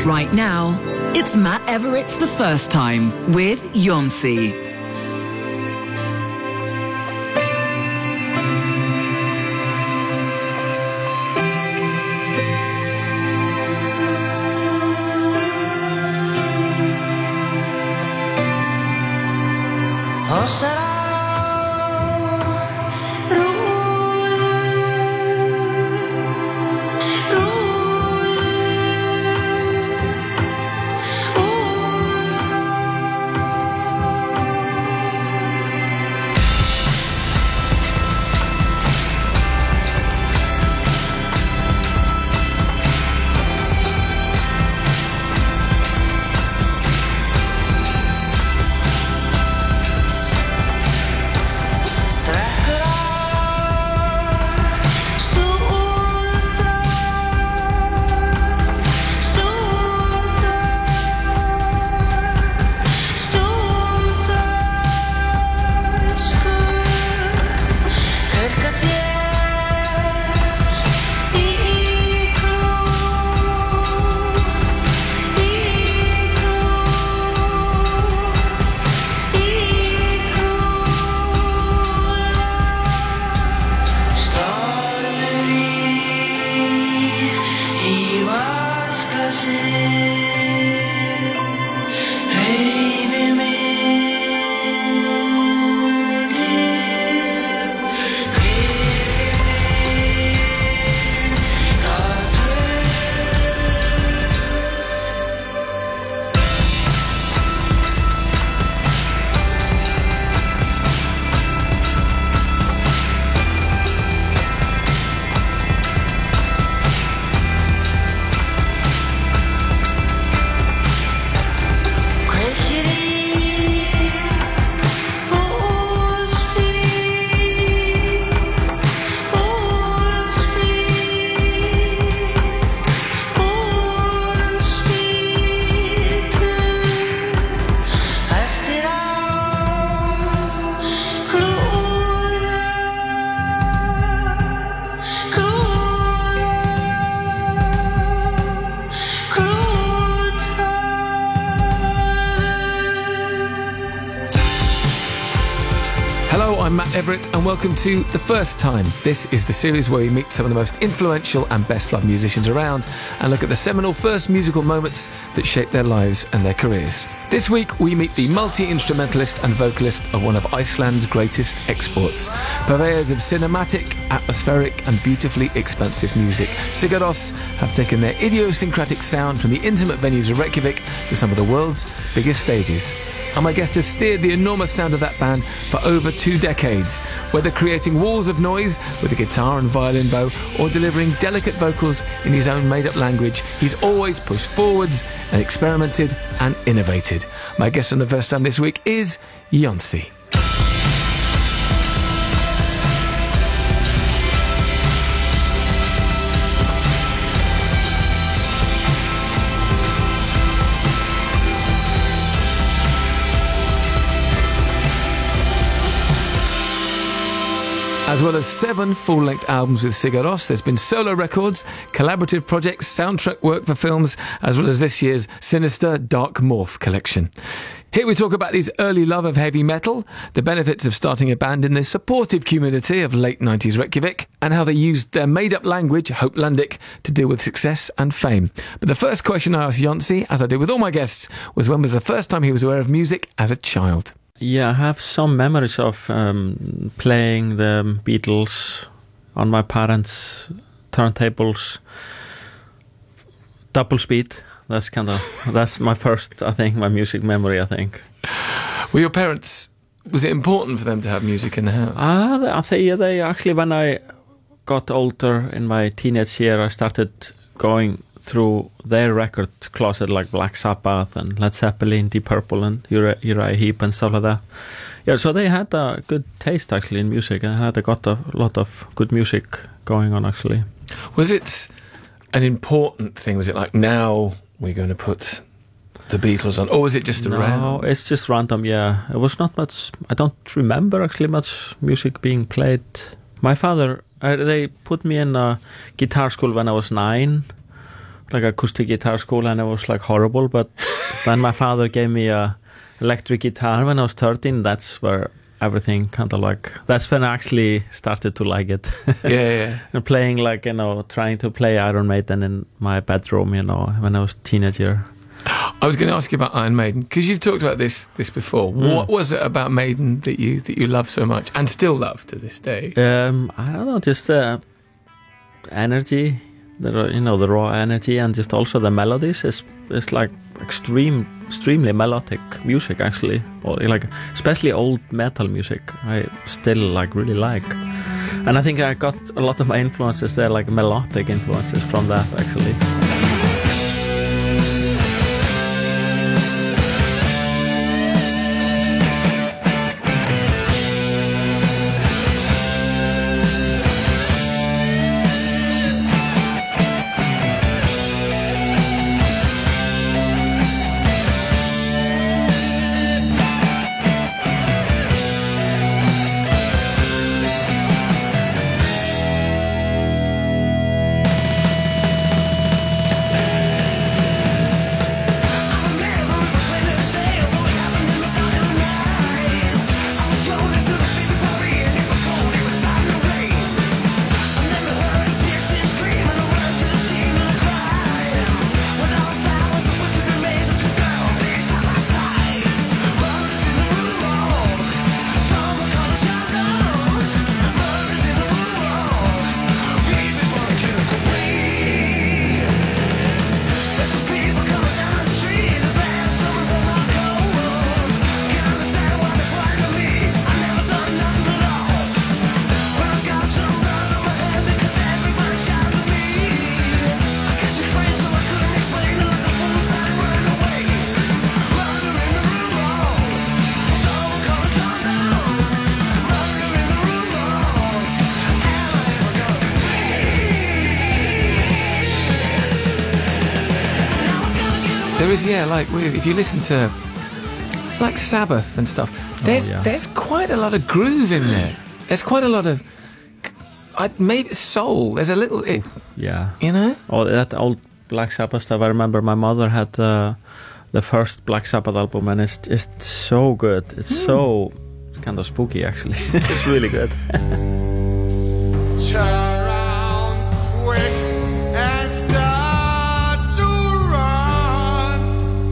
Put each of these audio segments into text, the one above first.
Right now, it's Matt Everett's The First Time with Yonsei. I'm Matt Everett and welcome to The First Time. This is the series where we meet some of the most influential and best-loved musicians around and look at the seminal first musical moments that shaped their lives and their careers. This week we meet the multi-instrumentalist and vocalist of one of Iceland's greatest exports, purveyors of cinematic, atmospheric and beautifully expansive music. Sigur Rós have taken their idiosyncratic sound from the intimate venues of Reykjavik to some of the world's biggest stages. And my guest has steered the enormous sound of that band for over 2 decades, whether creating walls of noise with a guitar and violin bow or delivering delicate vocals in his own made-up language. He's always pushed forwards and experimented and innovated. My guest on The First Time this week is Yonsei. As well as 7 full-length albums with Sigur Rós, there's been solo records, collaborative projects, soundtrack work for films, as well as this year's Sinister Dark Morph collection. Here we talk about his early love of heavy metal, the benefits of starting a band in the supportive community of late 90s Reykjavik, and how they used their made-up language, Hopelandic, to deal with success and fame. But the first question I asked Yonsei, as I do with all my guests, was when was the first time he was aware of music as a child? Yeah, I have some memories of playing the Beatles on my parents' turntables, double speed. That's my first, I think, my music memory, I think. Were your parents, was it important for them to have music in the house? I think they actually, when I got older in my teenage year, I started going through their record closet, like Black Sabbath and Led Zeppelin, Deep Purple and Uriah Heep and stuff like that. Yeah, so they had a good taste actually in music, and got a lot of good music going on actually. Was it an important thing? Was it like, now we're going to put the Beatles on, or was it just around? No, it's just random, yeah. It was not much, I don't remember actually much music being played. My father, they put me in a guitar school when I was 9, like acoustic guitar school, and it was like horrible. But then my father gave me a electric guitar when I was 13. That's where everything kind of like, that's when I actually started to like it. Yeah. And playing like, trying to play Iron Maiden in my bedroom, when I was a teenager. I was going to ask you about Iron Maiden, because you've talked about this before. What was it about Maiden that you love so much and still love to this day? I don't know, just the energy, the raw energy, and just also the melodies is like extremely melodic music, actually, or like especially old metal music. I still like really like, and I think I got a lot of my influences there, like melodic influences from that, actually. There is, like if you listen to like Sabbath and stuff, there's quite a lot of groove in there. There's quite a lot of maybe soul. There's a little, Oh, that old Black Sabbath stuff. I remember my mother had the first Black Sabbath album, and it's so good. It's so kind of spooky, actually. It's really good. Turn around quick and start to run.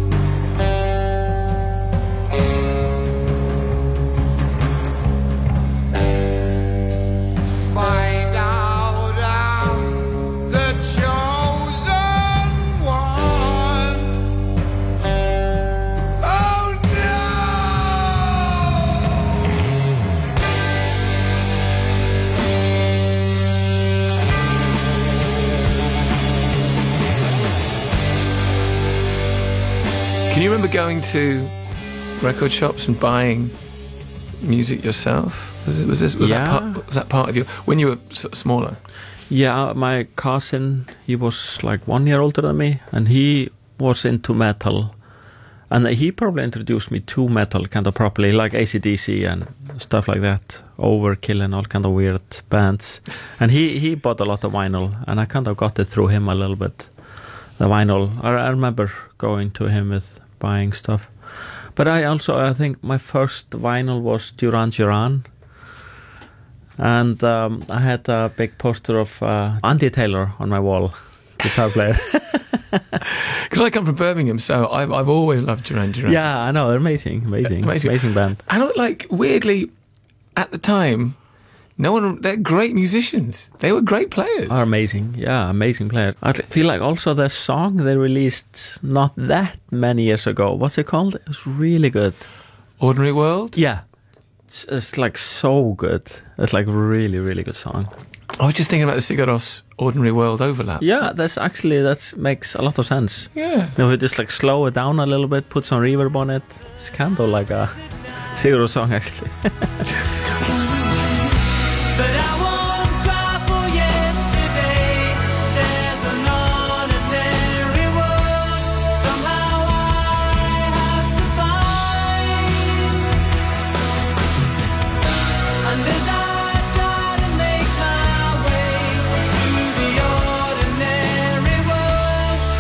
Find out I'm the chosen one. Oh no! Can you remember going to record shops and buying music yourself? Was that part of you when you were sort of smaller? Yeah, my cousin, he was like 1 year older than me, and he was into metal, and he probably introduced me to metal kind of properly, like AC/DC and stuff like that, Overkill and all kind of weird bands. And he bought a lot of vinyl, and I kind of got it through him a little bit, the vinyl. I remember going to him with buying stuff. But I think my first vinyl was Duran Duran. And I had a big poster of Andy Taylor on my wall, guitar player. Because I come from Birmingham, so I've always loved Duran Duran. Yeah, I know, they're amazing band. And like weirdly, at the time, they're great musicians. They were great players. Are amazing, yeah, amazing players. I feel like also the song they released not that many years ago, what's it called? It was really good. Ordinary World? Yeah. It's like so good. It's like really, really good song. I was just thinking about the Sigur Rós Ordinary World overlap. Yeah, that makes a lot of sense. Yeah. We just like slow it down a little bit, put some reverb on it. It's kind of like a Sigur Rós song, actually. But I won't cry for yesterday. There's an ordinary world. Somehow I have to find. And as I try to make my way to the ordinary world,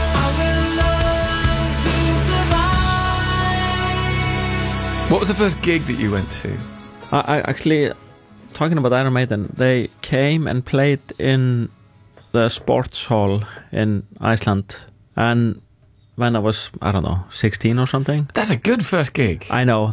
What was the first gig that you went to? I actually, talking about Iron Maiden, they came and played in the sports hall in Iceland, and when I was, I don't know, 16 or something. That's a good first gig. I know,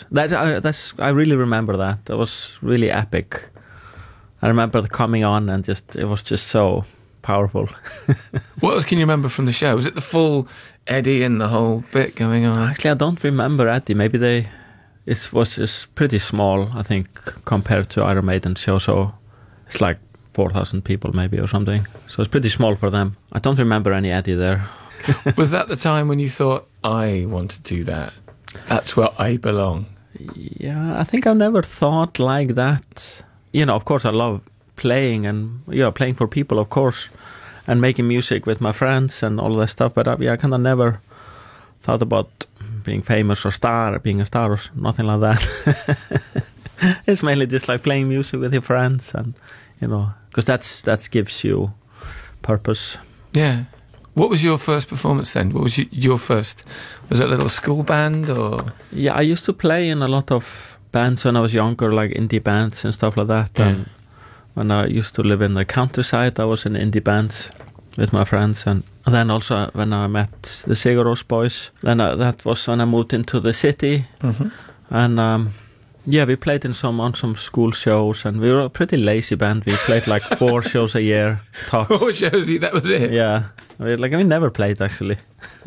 I really remember that. That was really epic. I remember coming on and it was just so powerful. What else can you remember from the show? Was it the full Eddie and the whole bit going on? Actually, I don't remember Eddie. Maybe it was just pretty small, I think, compared to Iron Maiden's show. So it's like 4,000 people maybe or something. So it's pretty small for them. I don't remember any Eddie there. Was that the time when you thought, I want to do that? That's where I belong. Yeah, I think I've never thought like that. You know, of course, I love playing and playing for people, of course, and making music with my friends and all that stuff. But I kind of never thought about being famous or being a star or nothing like that. It's mainly just like playing music with your friends, and because that gives you purpose. Yeah. What was your first performance then? What was your first? Was it a little school band or? Yeah, I used to play in a lot of bands when I was younger, like indie bands and stuff like that. Yeah. And when I used to live in the countryside, I was in indie bands with my friends. And then also when I met the Sigur Rós boys, then that was when I moved into the city. Mm-hmm. And we played on some school shows, and we were a pretty lazy band. We played like 4 shows a year tops. 4 shows, that was it? Yeah. We never played, actually.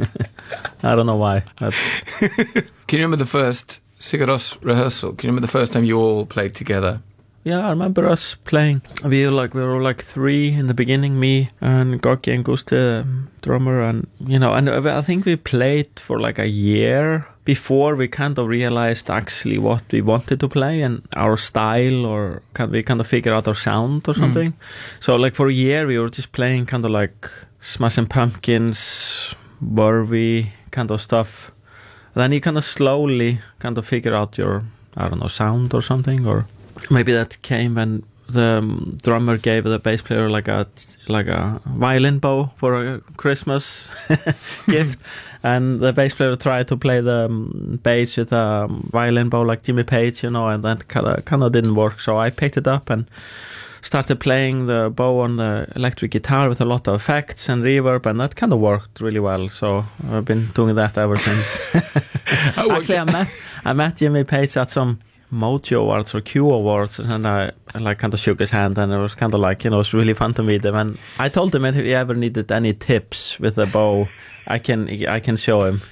I don't know why. Can you remember the first Sigur Rós rehearsal? Can you remember the first time you all played together? Yeah, I remember us playing. We were like 3 in the beginning, me and Gorki and Gusti, drummer, and I think we played for like a year before we kind of realized actually what we wanted to play and our style, or we kind of figure out our sound or something. So like for a year we were just playing kind of like Smashing Pumpkins, Worthy kind of stuff. And then you kind of slowly kind of figure out your, I don't know, sound or something, or maybe that came when the drummer gave the bass player like a violin bow for a Christmas gift, and the bass player tried to play the bass with a violin bow like Jimmy Page, and that kind of didn't work. So I picked it up and started playing the bow on the electric guitar with a lot of effects and reverb, and that kind of worked really well. So I've been doing that ever since. Actually, I met Jimmy Page at some Mojo Awards or Q Awards, and I like kind of shook his hand, and it was kind of like, it was really fun to meet him. And I told him if he ever needed any tips with the bow, I can show him.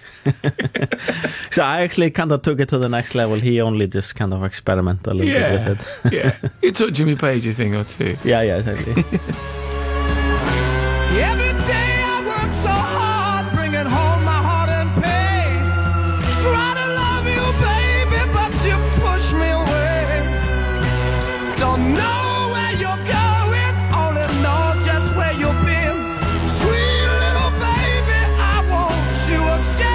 So I actually kind of took it to the next level. He only just kind of experimented a little bit with it. Yeah, you taught Jimmy Page a thing or two. Yeah, exactly. Every day I work so hard, bringing home my heart and pain. Try to love you, baby, but you push me away. Don't know where you're going, only know just where you've been. Sweet little baby, I want you again.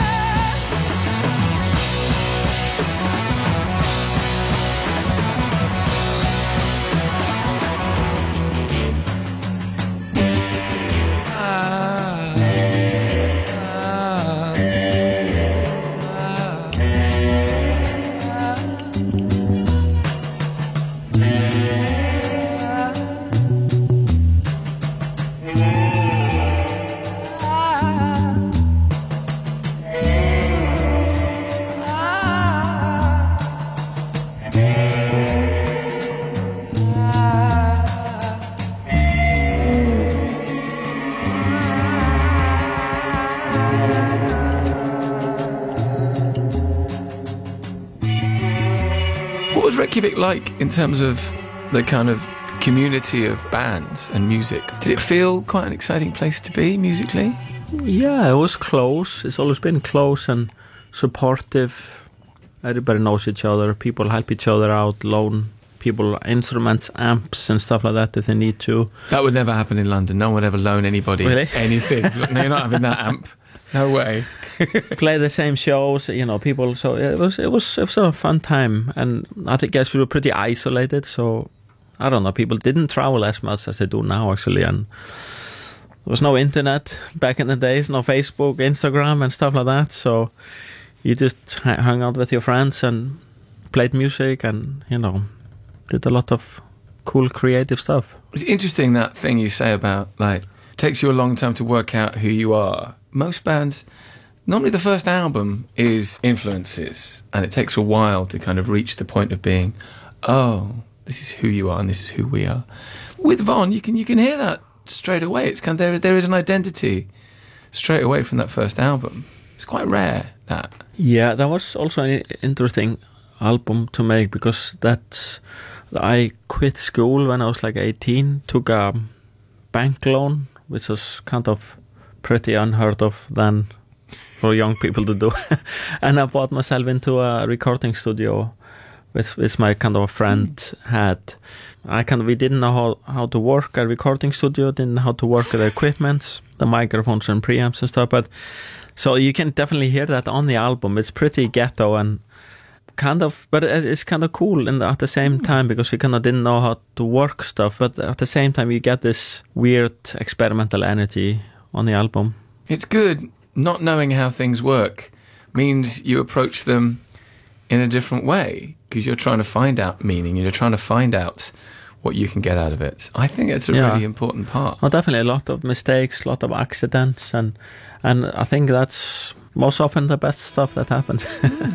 What was Reykjavik like in terms of the kind of community of bands and music? Did it feel quite an exciting place to be musically? Yeah, it was close. It's always been close and supportive. Everybody knows each other. People help each other out, loan people instruments, amps and stuff like that if they need to. That would never happen in London. No one would ever loan anybody anything. No, you're not having that amp. No way. Play the same shows, people. So it was a fun time, and I guess we were pretty isolated. So I don't know, people didn't travel as much as they do now, actually, and there was no internet back in the days, no Facebook, Instagram, and stuff like that. So you just hung out with your friends and played music and, did a lot of cool creative stuff. It's interesting that thing you say about, like, it takes you a long time to work out who you are. Most bands, normally the first album is influences, and it takes a while to kind of reach the point of being, oh, this is who you are and this is who we are. With Von, you can hear that straight away. It's kind of, there is an identity straight away from that first album. It's quite rare, that. Yeah, that was also an interesting album to make, because I quit school when I was like 18, took a bank loan, which was kind of pretty unheard of then for young people to do. And I bought myself into a recording studio which my kind of a friend had. We didn't know how to work a recording studio, didn't know how to work the equipment, the microphones and preamps and stuff. But so you can definitely hear that on the album. It's pretty ghetto and but it's kind of cool and at the same time, because we kind of didn't know how to work stuff, but at the same time you get this weird experimental energy on the album. It's good. Not knowing how things work means you approach them in a different way, because you're trying to find out meaning, you're trying to find out what you can get out of it. I think it's a really important part. Well, definitely a lot of mistakes, a lot of accidents, and I think that's most often the best stuff that happens.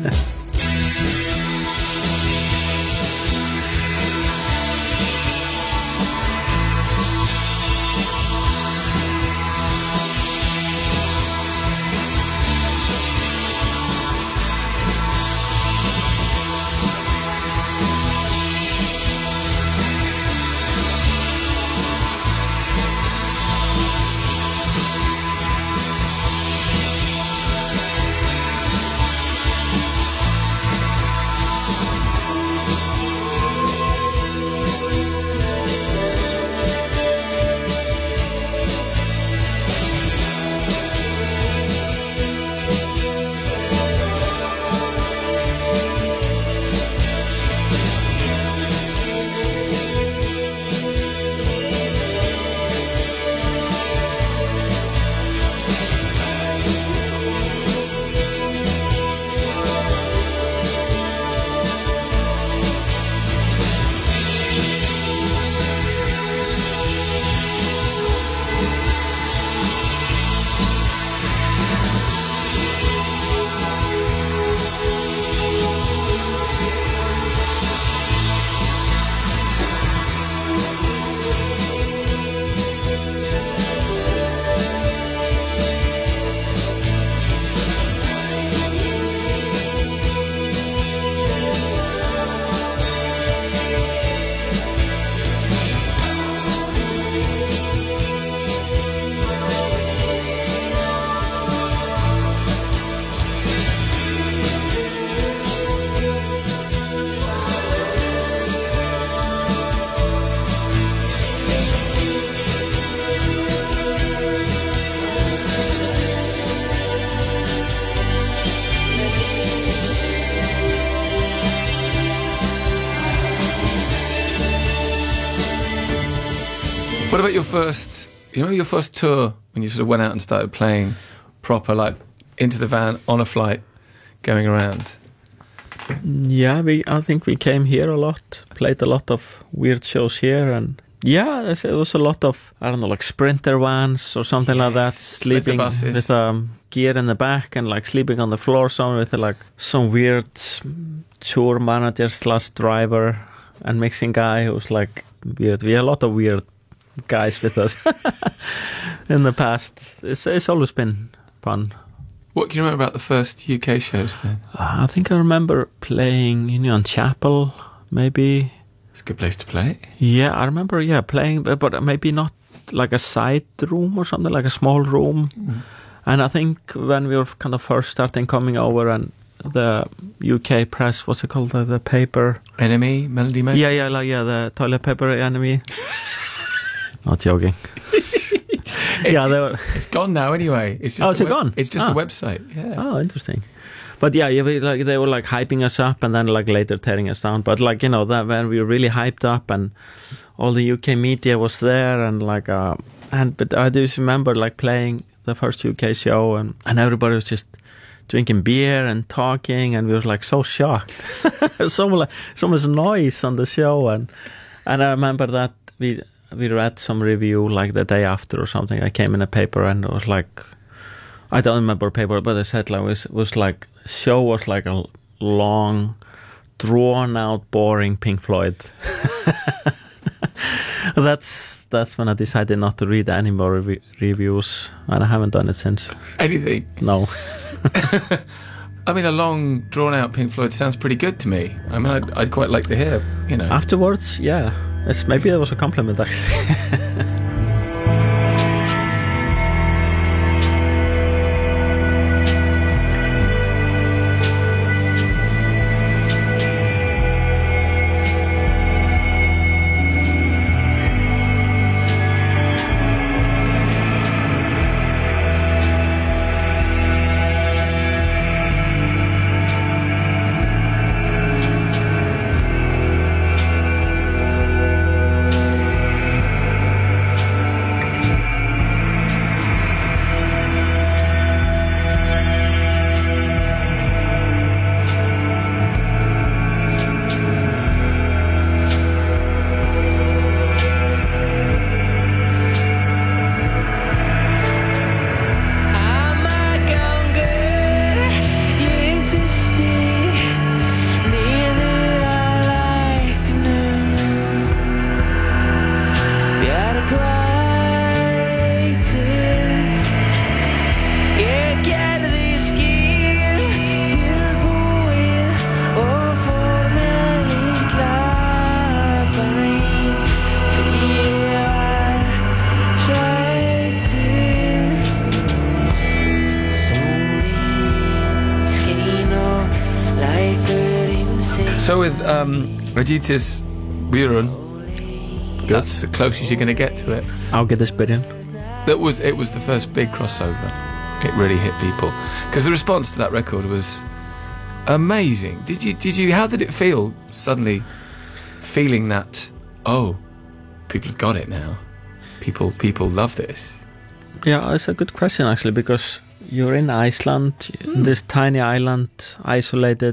What about your first tour, when you sort of went out and started playing proper, like into the van, on a flight, going around? Yeah, I think we came here a lot, played a lot of weird shows here, and yeah, it was a lot of, I don't know, like Sprinter vans or something like that, sleeping with gear in the back and like sleeping on the floor somewhere with like some weird tour manager / driver and mixing guy who's like weird. We had a lot of weird guys with us in the past. It's always been fun. What can you remember about the first UK shows then? I think I remember playing in Chapel, maybe. It's a good place to play. Yeah, I remember, playing, but maybe not like a side room or something, like a small room. Mm. And I think when we were kind of first starting coming over and the UK press, what's it called, the paper? Enemy, Melody Maker? Yeah, the toilet paper Enemy. Not joking. It's gone now anyway. It's just gone? It's just a website. Yeah. Oh, interesting. But yeah, they were like hyping us up and then like later tearing us down. But like, that when we were really hyped up and all the UK media was there and like, but I do remember like playing the first UK show and everybody was just drinking beer and talking, and we were like so shocked. so much noise on the show, and I remember that we read some review like the day after or something. I came in a paper and it was like, I don't remember paper, but it said like was like show was like a long, drawn out, boring Pink Floyd. That's when I decided not to read any more reviews, and I haven't done it since. Anything? No. I mean, a long, drawn-out Pink Floyd sounds pretty good to me. I mean, I'd quite like to hear, you know. Afterwards, yeah. Maybe it was a compliment, actually. So with Raditis Buren, that's the closest you're going to get to it. I'll get this bit in. It was the first big crossover. It really hit people because the response to that record was amazing. How did it feel suddenly feeling that, oh, people have got it now, people love this? Yeah, it's a good question actually, because you're in Iceland, this tiny island, isolated,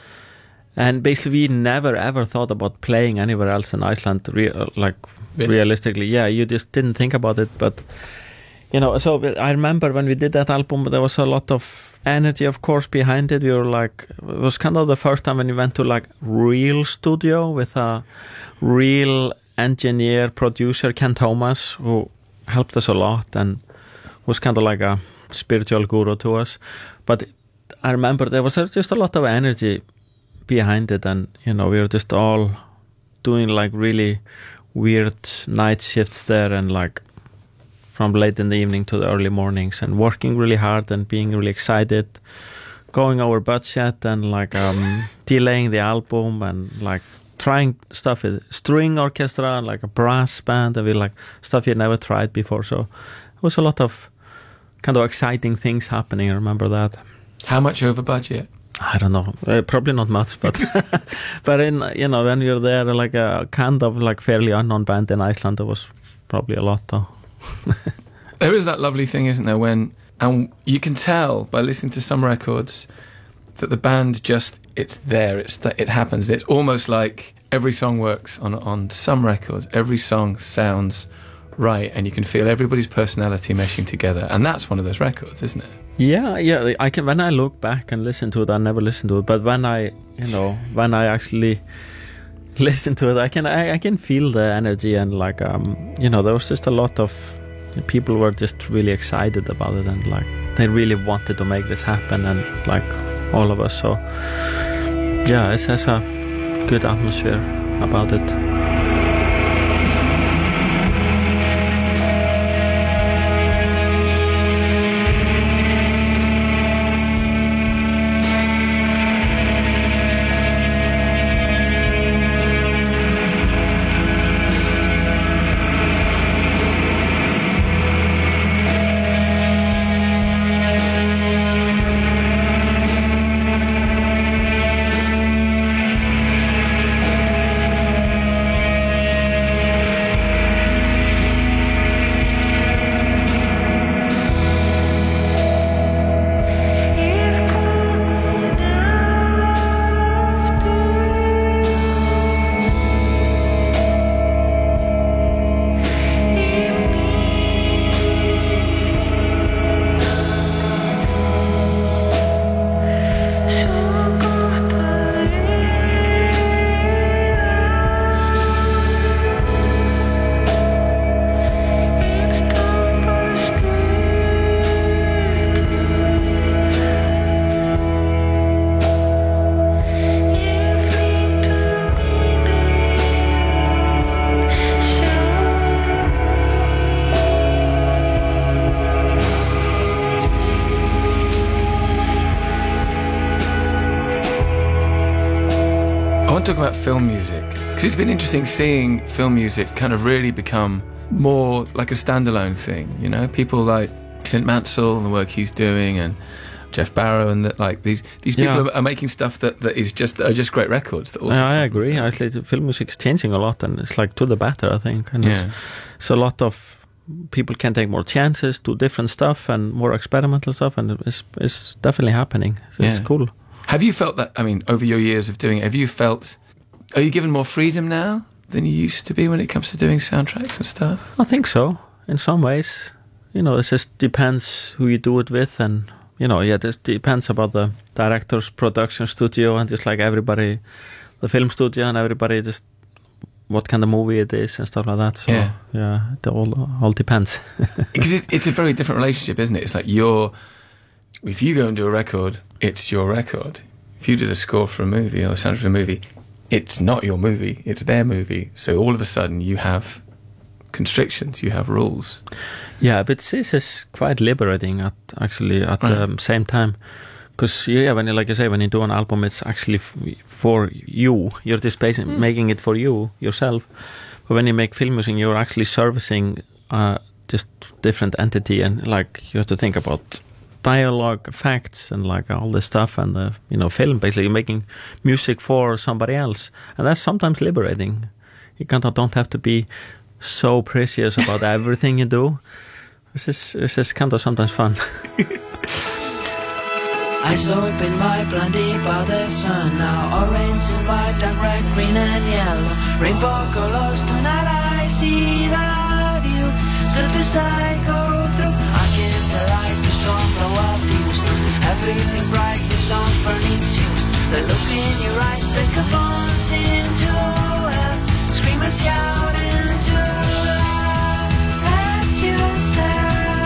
and basically we never ever thought about playing anywhere else in Iceland, realistically. Yeah, you just didn't think about it, but you know, so I remember when we did that album, there was a lot of energy, of course, behind it. We were like, it was kind of the first time when we went to like real studio with a real engineer, producer, Ken Thomas, who helped us a lot and was kind of like a spiritual guru to us. But I remember there was just a lot of energy behind it, and you know, we were just all doing like really weird night shifts there, and like from late in the evening to the early mornings, and working really hard and being really excited, going over budget and like delaying the album and like trying stuff with string orchestra and like a brass band and with like stuff you never tried before. So it was a lot of kind of exciting things happening. I remember that. How much over budget? I don't know, probably not much, but but in, you know, when you're there like a kind of like fairly unknown band in Iceland, there was probably a lot though. There is that lovely thing, isn't there, when, and you can tell by listening to some records that the band just, it's there, it happens. It's almost like every song works on some records. Every song sounds right, and you can feel everybody's personality meshing together, and that's one of those records, isn't it? Yeah. I can, when I look back and listen to it, I never listened to it, but when I actually listen to it, I can feel the energy, and like you know, there was just a lot of people were just really excited about it, and like they really wanted to make this happen, and like all of us. So yeah, it has a good atmosphere about it. to talk about film music, because it's been interesting seeing film music kind of really become more like a standalone thing, you know? People like Clint Mansell and the work he's doing, and Jeff Barrow, and that, like these people are making stuff that are just great records. That also I agree. Actually, the film music is changing a lot, and it's like to the better, I think. And it's a lot of people can take more chances, do different stuff, and more experimental stuff, and it's definitely happening. So it's cool. Have you felt that? I mean, over your years of doing it, are you given more freedom now than you used to be when it comes to doing soundtracks and stuff? I think so. In some ways, you know, it just depends who you do it with, and. You know, this depends about the director's production studio and just like everybody, the film studio and everybody, just what kind of movie it is and stuff like that. So, it all depends. Because it's a very different relationship, isn't it? It's like if you go and do a record, it's your record. If you do the score for a movie or the soundtrack for a movie, it's not your movie, it's their movie. So all of a sudden you have constrictions, you have rules. Yeah, but this is quite liberating at the same time, because when you do an album, it's actually for you. You're just making it for you yourself. But when you make film music, you're actually servicing just different entity, and like you have to think about dialogue, facts, and like all this stuff, and the film. Basically, you're making music for somebody else, and that's sometimes liberating. You don't have to be so precious about everything you do. This is kind of sometimes fun. I open my blondie by the sun. Now orange and white, dark red, green and yellow, rainbow colors. Tonight I see that you stood beside, go through. I kiss the light, the storm, blow up you snow. Everything bright, your songs burning shoes. The look in your eyes, break a bones into hell. Scream and shout into love. Let yourself.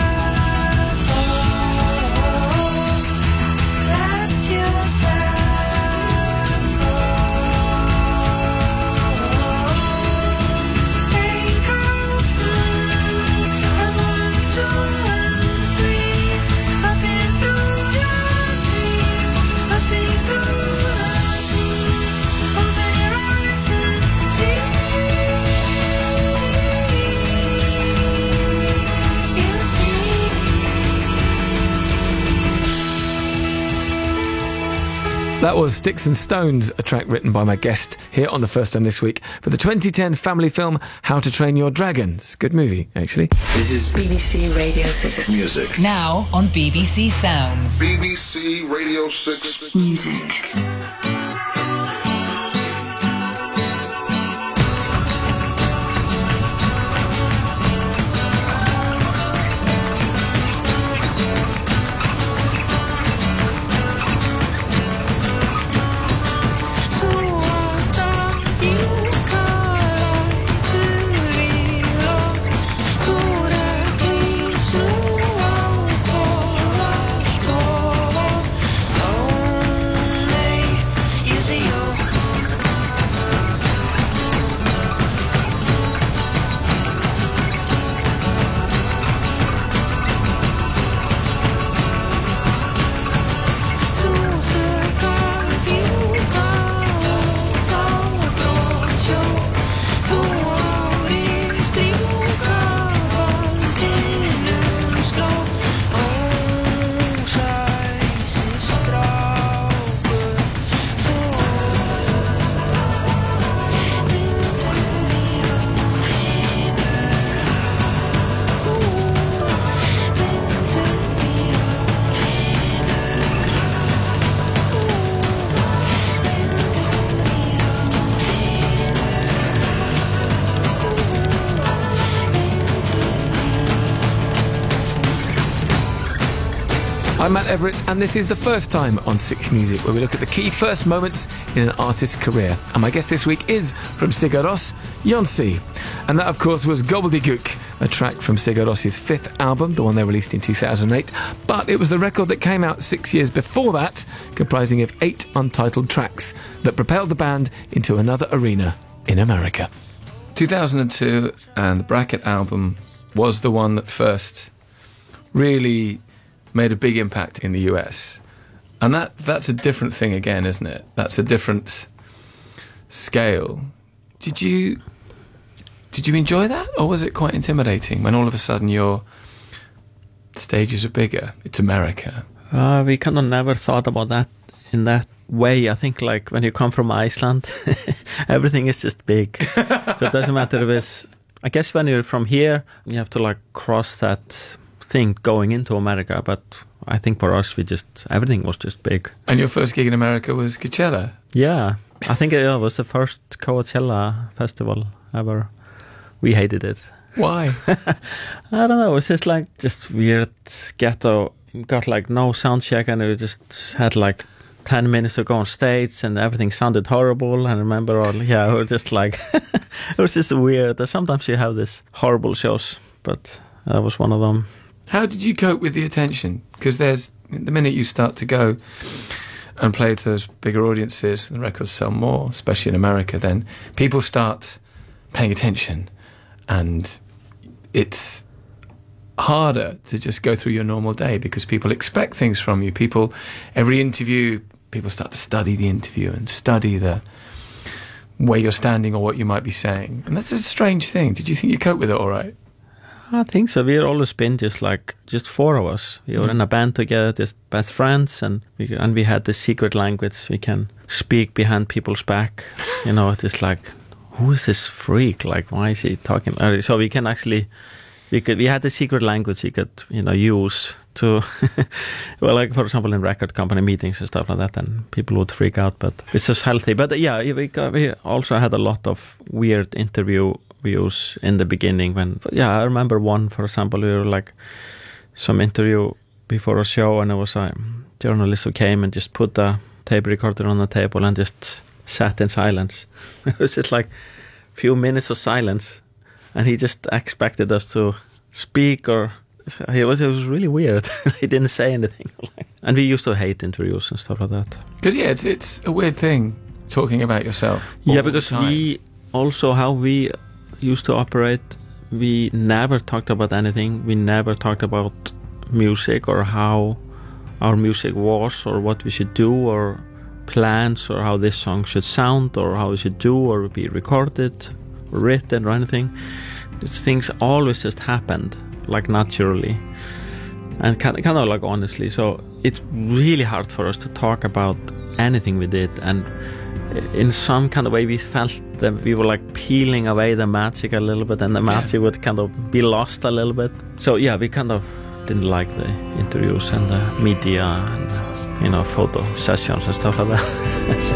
That was Sticks and Stones, a track written by my guest here on The First Time this week for the 2010 family film How to Train Your Dragons. Good movie, actually. This is BBC Radio 6 Music. Now on BBC Sounds. BBC Radio 6 Music. I'm Matt Everett, and this is The First Time on Six Music, where we look at the key first moments in an artist's career. And my guest this week is from Sigur Rós, Jónsi. And that, of course, was Gobbledygook, a track from Sigur Rós's fifth album, the one they released in 2008. But it was the record that came out 6 years before that, comprising of 8 untitled tracks, that propelled the band into another arena in America. 2002, and the Bracket album was the one that first really made a big impact in the US. And that's a different thing again, isn't it? That's a different scale. Did you enjoy that, or was it quite intimidating when all of a sudden your stages are bigger? It's America. We kind of never thought about that in that way. I think like when you come from Iceland, everything is just big. So it doesn't matter if it's... I guess when you're from here, you have to like cross that thing going into America. But I think for us, everything was just big. And your first gig in America was Coachella? Yeah. I think it was the first Coachella festival ever. We hated it. Why? I don't know. It was just weird ghetto. Got like no sound check, and we just had like 10 minutes to go on stage, and everything sounded horrible. And I remember it was just like it was just weird. Sometimes you have these horrible shows, but that was one of them. How did you cope with the attention? Because the minute you start to go and play to those bigger audiences, the records sell more, especially in America, then people start paying attention, and it's harder to just go through your normal day because people expect things from you. Every interview, people start to study the interview and study the way you're standing or what you might be saying. And that's a strange thing. Did you think you cope with it all right? I think so. We've always been just four of us. We were in a band together, just best friends, and we had this secret language. We can speak behind people's back. It's like, who is this freak? Like, why is he talking? So we can actually... We had the secret language we could, use to, well, like for example in record company meetings and stuff like that, and people would freak out. But it's just healthy. But yeah, we also had a lot of weird interviews in the beginning. I remember one, for example, we were like some interview before a show, and it was a journalist who came and just put the tape recorder on the table and just sat in silence. It was just like a few minutes of silence. And he just expected us to speak, or it was really weird. He didn't say anything. And we used to hate interviews and stuff like that. Because it's a weird thing talking about yourself. Yeah, because we also, how we used to operate, we never talked about anything. We never talked about music or how our music was or what we should do or plans or how this song should sound or how it should do or be recorded or written or anything. These things always just happened like naturally and kind of like honestly. So it's really hard for us to talk about anything we did, and in some kind of way we felt that we were like peeling away the magic a little bit, and the magic would kind of be lost a little bit. So yeah, we kind of didn't like the interviews and the media and photo sessions and stuff like that.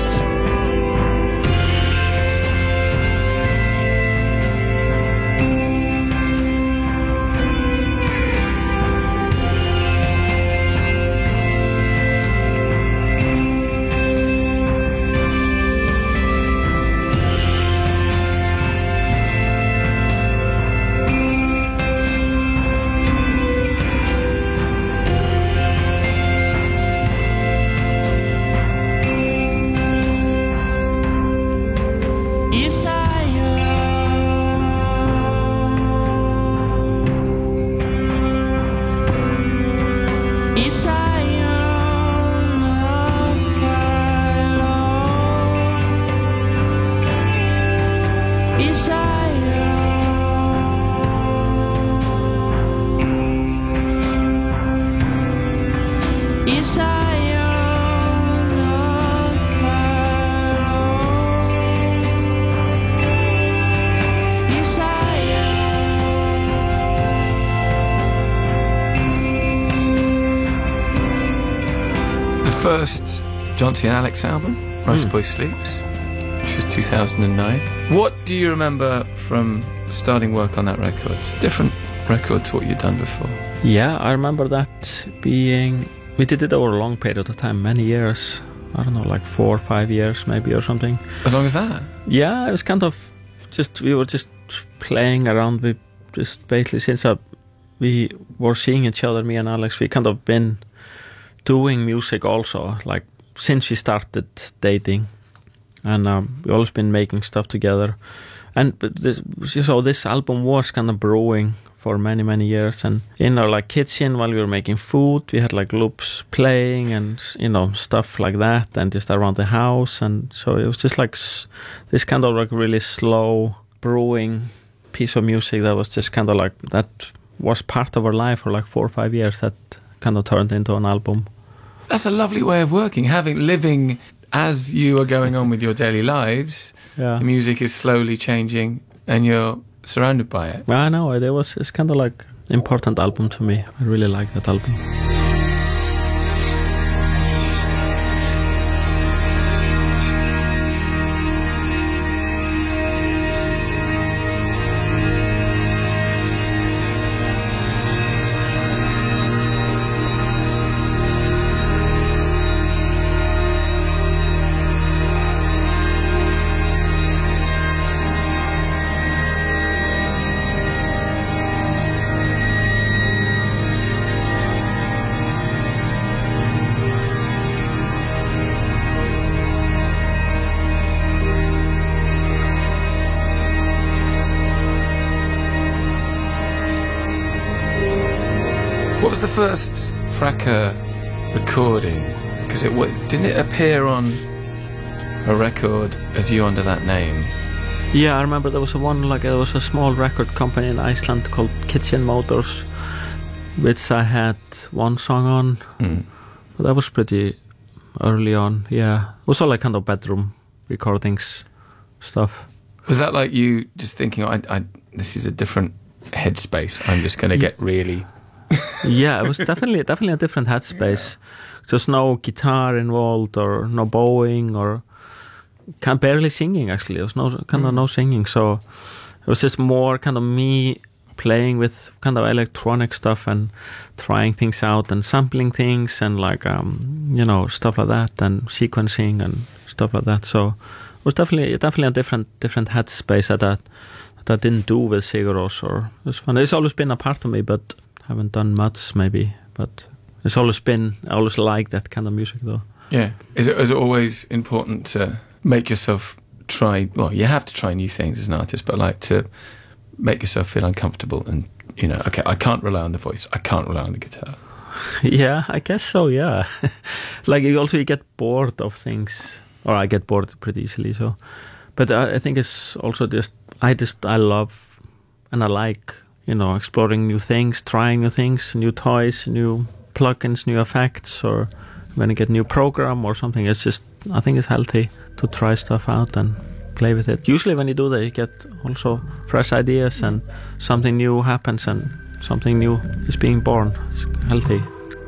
First John-T and Alex album, Rice Boy Sleeps, which was 2009. What do you remember from starting work on that record? It's a different record to what you'd done before. Yeah, I remember that being... We did it over a long period of time, many years. I don't know, like 4 or 5 years maybe or something. As long as that? Yeah, it was kind of just... We were just playing around with just basically since we were seeing each other, me and Alex, we kind of been doing music also, like since we started dating, and we always been making stuff together, And this album was kind of brewing for many years, and in our like kitchen while we were making food, we had like loops playing and stuff like that, and just around the house, and so it was just like this kind of like really slow brewing piece of music that was just kind of like that was part of our life for like 4 or 5 years that kind of turned into an album. That's a lovely way of working, living as you are going on with your daily lives. Yeah. The music is slowly changing and you're surrounded by it. I know, it's kind of like important album to me. I really like that album. What was the first Fracas recording? Because didn't it appear on a record as you under that name? Yeah, I remember there was a small record company in Iceland called Kitchen Motors, which I had one song on. But that was pretty early on. Yeah, it was all like kind of bedroom recordings stuff. Was that like you just thinking, this is a different headspace, I'm just going to get really... Yeah, it was definitely a different headspace. Just no guitar involved or no bowing or barely singing. Actually, there was no singing. So it was just more kind of me playing with kind of electronic stuff and trying things out and sampling things and like stuff like that and sequencing and stuff like that. So it was definitely a different headspace that I didn't do with Sigur Rós. Or it was fun. It's always been a part of me, but haven't done much maybe, but I always liked that kind of music though. Yeah. Is it always important to make yourself try, well, you have to try new things as an artist, but like to make yourself feel uncomfortable and, okay, I can't rely on the voice, I can't rely on the guitar. Yeah, I guess so, yeah. Like you get bored of things, or I get bored pretty easily, so. But I think it's also I love and I like exploring new things, trying new things, new toys, new plugins, new effects, or when you get new program or something. It's just, I think it's healthy to try stuff out and play with it. Usually when you do that, you get also fresh ideas and something new happens and something new is being born. It's healthy.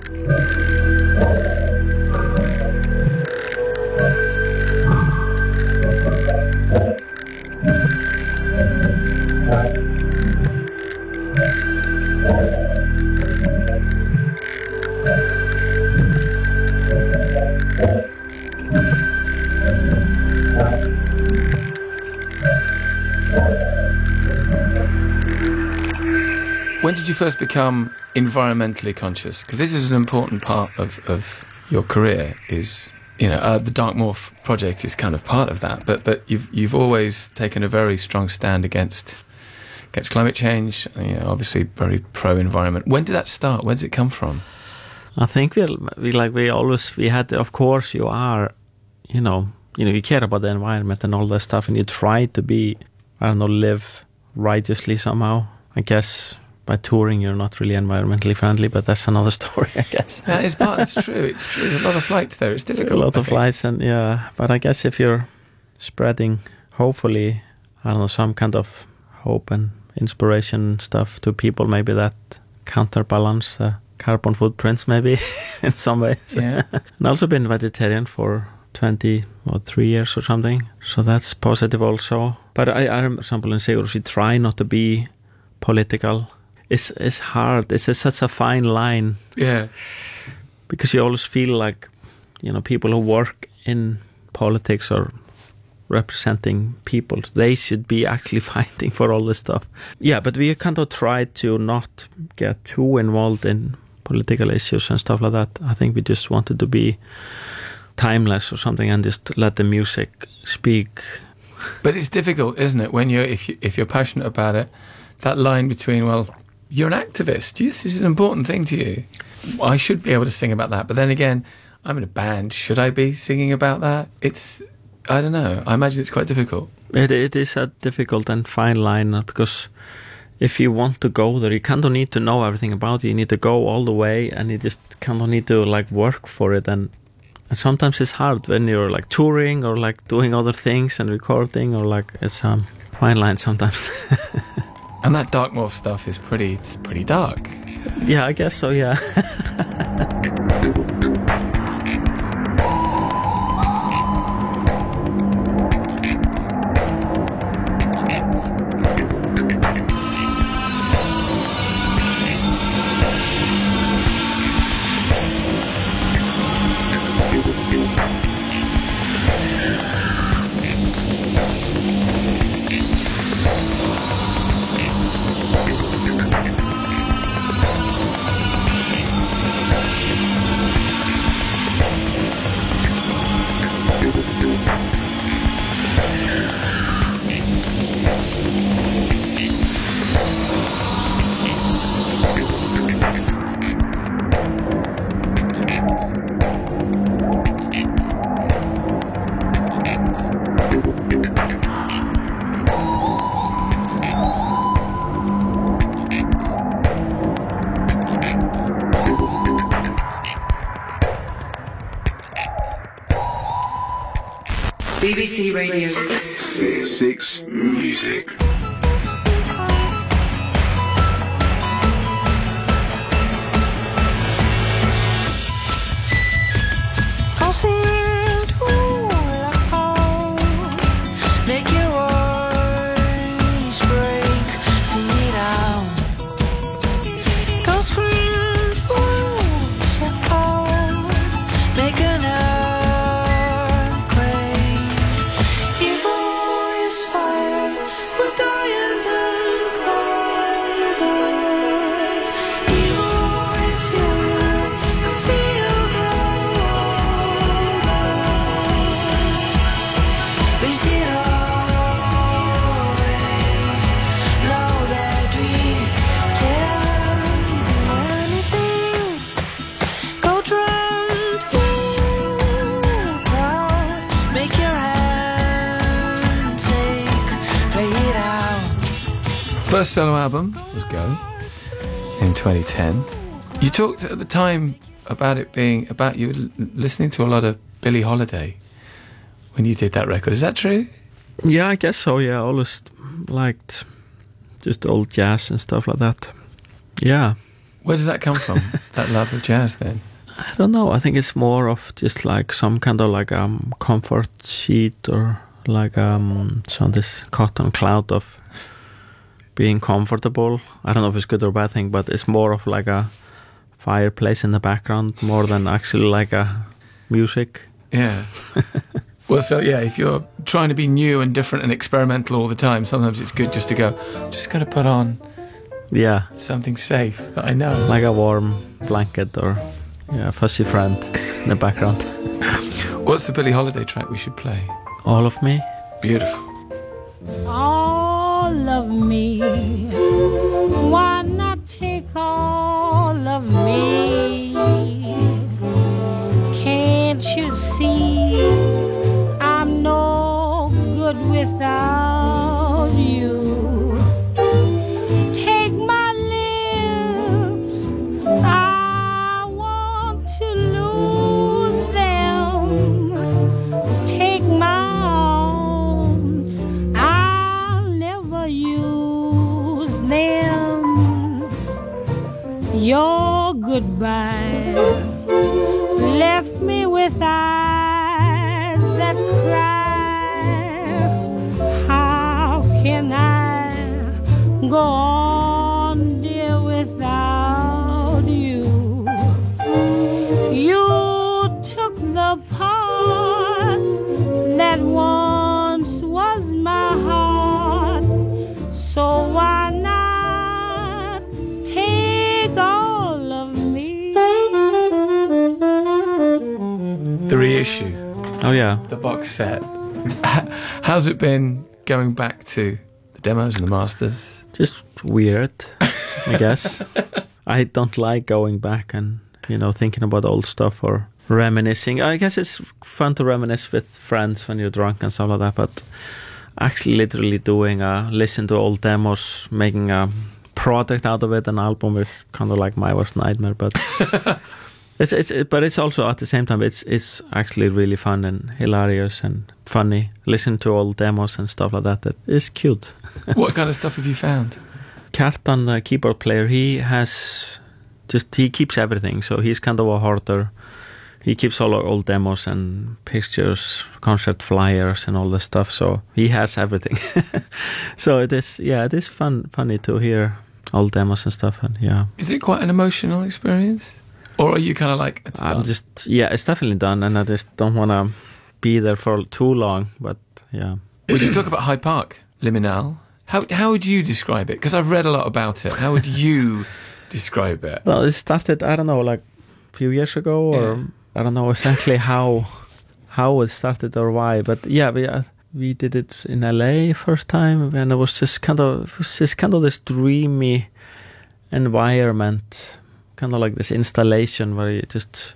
When did you first become environmentally conscious? Because this is an important part of your career. Is the Dark Morph project is kind of part of that. But you've always taken a very strong stand against climate change. Obviously very pro environment. When did that start? Where did it come from? I think we had. Of course, you are. You care about the environment and all that stuff, and you try to be, live righteously somehow. I guess. By touring, you're not really environmentally friendly, but that's another story, I guess. Yeah, it's true. It's true. There's a lot of flights there. It's difficult. A lot of flights, and yeah. But I guess if you're spreading, hopefully, some kind of hope and inspiration stuff to people, maybe that counterbalance the carbon footprints, maybe in some ways. Yeah. And also been vegetarian for 3 years or something, so that's positive also. But I for example, in Sigur Rós, we try not to be political. It's hard. It's such a fine line. Yeah. Because you always feel like, people who work in politics or representing people, they should be actually fighting for all this stuff. Yeah, but we kind of try to not get too involved in political issues and stuff like that. I think we just wanted to be timeless or something and just let the music speak But it's difficult, isn't it, when if you're passionate about it, that line between, well, you're an activist, this is an important thing to you. I should be able to sing about that. But then again, I'm in a band. Should I be singing about that? I don't know. I imagine it's quite difficult. It is a difficult and fine line, because if you want to go there, you kind of need to know everything about it. You need to go all the way, and you just kind of need to like work for it. And sometimes it's hard when you're like touring or like doing other things and recording, or like it's a fine line sometimes. And that Darkmorph stuff is pretty dark. Yeah, I guess so, yeah. BBC Radio 6 Music. First solo album was Go in 2010. You talked at the time about it being about you listening to a lot of Billie Holiday when you did that record. Is that true? Yeah, I guess so. Yeah, I always liked just old jazz and stuff like that. Yeah. Where does that come from? That love of jazz then? I don't know. I think it's more of just like some kind of like comfort sheet, or like this cotton cloud of being comfortable. I don't know if it's good or bad thing, but it's more of like a fireplace in the background more than actually like a music. Yeah. Well, so yeah, if you're trying to be new and different and experimental all the time, sometimes it's good just to go, just got to put on something safe that I know. Like a warm blanket or a fuzzy friend in the background. What's the Billie Holiday track we should play? All of Me. Beautiful. All of me, why not take all of me? Can't you see I'm no good without you? Take my lips, I want to lose them. Take my arms, I'll never use them. Your goodbye left me with eyes that cry. How can I go on, dear, without you? You took the part that once was my heart, so why not take all of me? The reissue. Oh yeah. The box set. How's it been going back to the demos and the masters? Just weird, I guess. I don't like going back and, thinking about old stuff or reminiscing. I guess it's fun to reminisce with friends when you're drunk and stuff like that, but actually literally doing listen to old demos, making a product out of it, an album, is kind of like my worst nightmare, but it's also at the same time it's actually really fun and hilarious and funny. Listen to old demos and stuff like that. That is cute. What kind of stuff have you found? Kjartan, the keyboard player, he keeps everything, so he's kind of a hoarder. He keeps all our old demos and pictures, concert flyers and all this stuff, so he has everything. So it is funny to hear old demos and stuff, and yeah. Is it quite an emotional experience? Or are you kind of like, it's done? It's definitely done, and I just don't want to be there for too long, but yeah. Would you talk about Hyde Park, Liminal? How would you describe it? Because I've read a lot about it. How would you describe it? Well, it started, I don't know, like a few years ago, or I don't know exactly how it started or why, but yeah, we did it in LA first time, and it was just kind of this dreamy environment, kind of like this installation where it's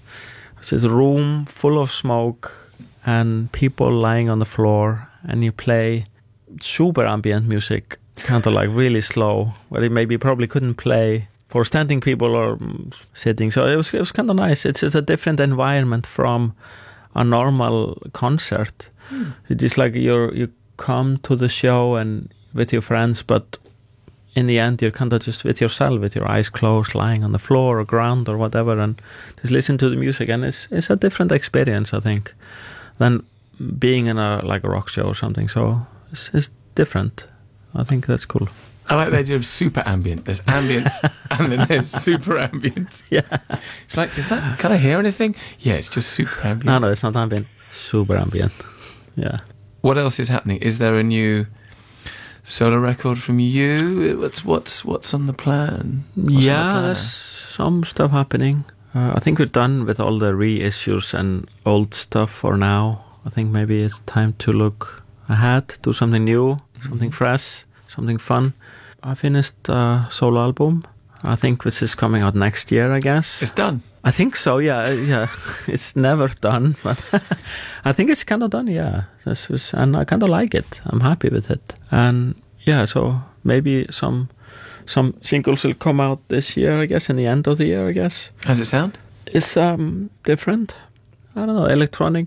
this room full of smoke and people lying on the floor, and you play super ambient music, kind of like really slow, where you maybe probably couldn't play for standing people or sitting. So it was kind of nice. It's just a different environment from a normal concert. It is like you come to the show and with your friends, but in the end you're kind of just with yourself, with your eyes closed, lying on the floor or ground or whatever, and just listen to the music. And it's a different experience, I think, than being in a rock show or something. So it's different. I think that's cool. I like the idea of super ambient. There's ambient and then there's super ambient. Yeah. It's like, can I hear anything? Yeah, it's just super ambient. No, it's not ambient. Super ambient. Yeah. What else is happening? Is there a new solo record from you? What's on the plan? There's some stuff happening. I think we're done with all the reissues and old stuff for now. I think maybe it's time to look ahead, do something new, something fresh, something fun. I finished a solo album. I think this is coming out next year, I guess. It's done? I think so, yeah. It's never done, but I think it's kind of done, yeah. And I kind of like it. I'm happy with it. And yeah, so maybe some singles will come out this year, I guess, in the end of the year, I guess. How's it sound? It's different. I don't know, electronic,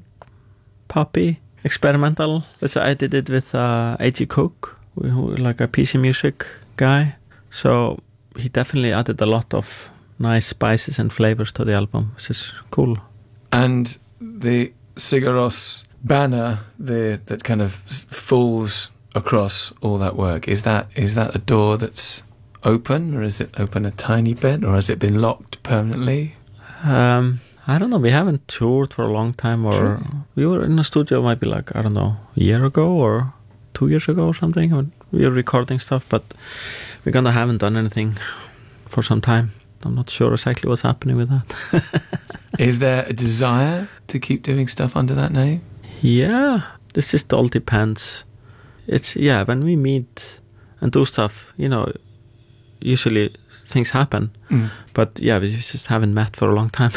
poppy, experimental. I did it with A.G. Cook, who like a PC music guy. So he definitely added a lot of nice spices and flavors to the album, which is cool. And the Sigur Rós banner that kind of falls across all that work, is that a door that's open, or is it open a tiny bit, or has it been locked permanently? I don't know. We haven't toured for a long time, or we were in a studio maybe a year ago or 2 years ago or something, when we were recording stuff, but we kind of haven't done anything for some time. I'm not sure exactly what's happening with that. Is there a desire to keep doing stuff under that name? Yeah, this just all depends. It's, when we meet and do stuff, usually things happen. But we just haven't met for a long time.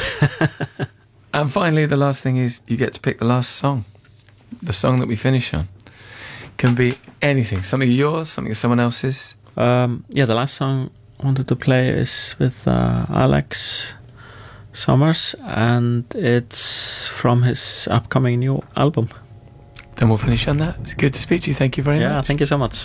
And finally, the last thing is you get to pick the last song. The song that we finish on. Can be anything. Something of yours, something of someone else's. The last song I wanted to play is with Alex Summers, and it's from his upcoming new album. Then we'll finish on that. It's good to speak to you. Thank you very much. Yeah, thank you so much.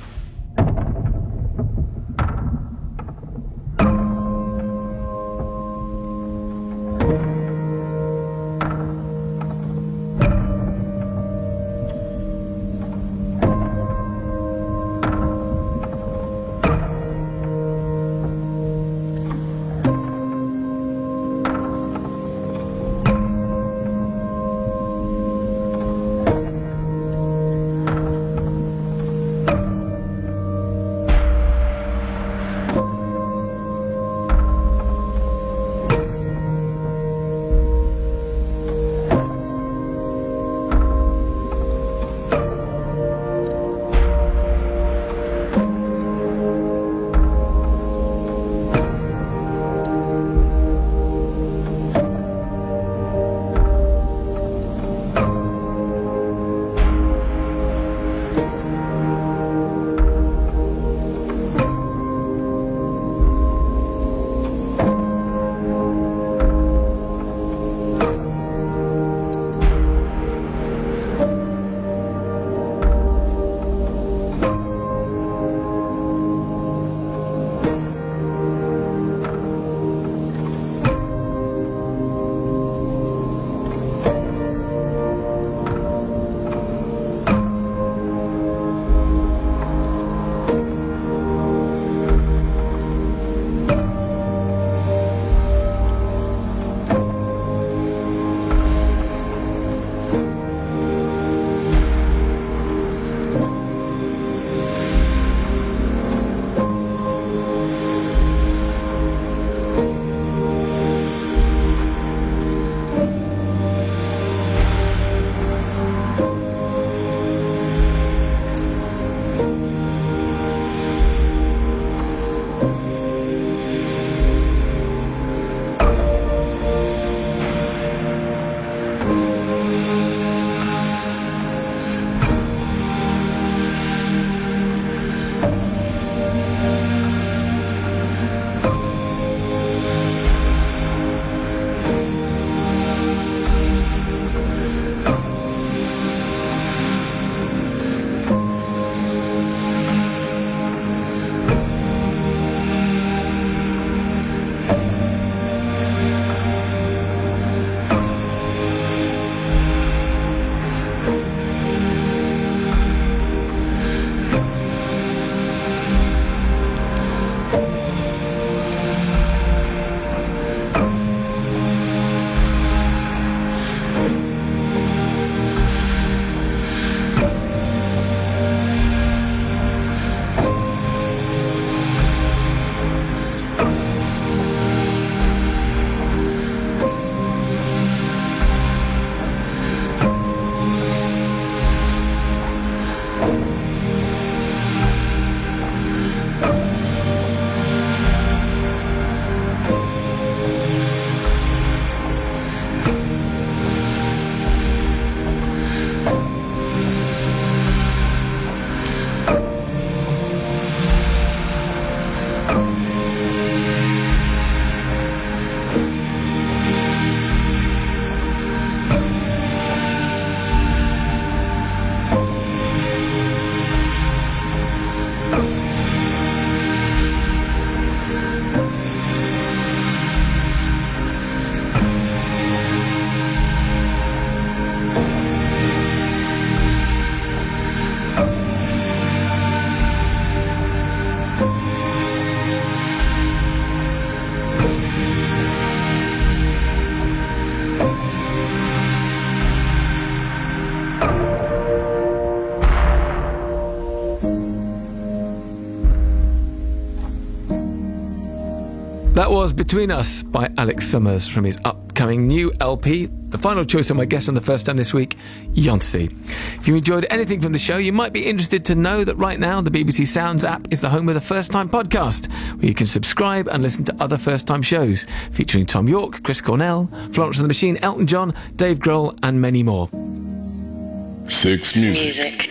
That was Between Us by Alex Summers from his upcoming new LP. The final choice of my guest on the first time this week, Beyoncé. If you enjoyed anything from the show, you might be interested to know that right now the BBC Sounds app is the home of the First Time podcast, where you can subscribe and listen to other First Time shows featuring Tom York, Chris Cornell, Florence and the Machine, Elton John, Dave Grohl and many more. Six Music.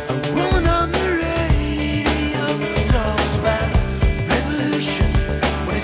Woman on the radio talks about revolution.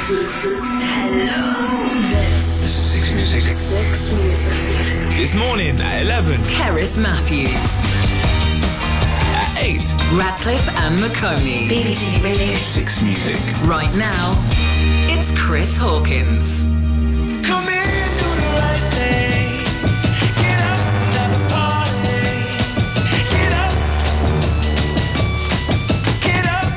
This is Six Music. Six Music. This morning at 11. Keris Matthews. At 8. Radcliffe and McConey. BBC Radio. Six Music. Right now, it's Chris Hawkins. Come in and do the right thing. Get up and have a party. Get up. Get up.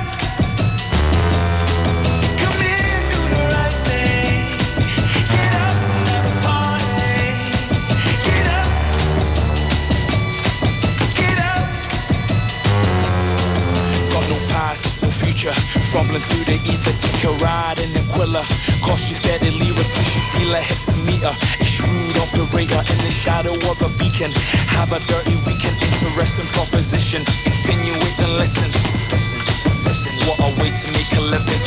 Come in and do the right thing. Get up and have a party. Get up. Get up. Got no past, no future. Rumbling through the ether, take a ride in Aquila. Cost you steadily, suspicious dealer hits the meter. A shrewd operator in the shadow of a beacon. Have a dirty weekend, interesting proposition. Insinuate and listen. Listen, what a way to make a living.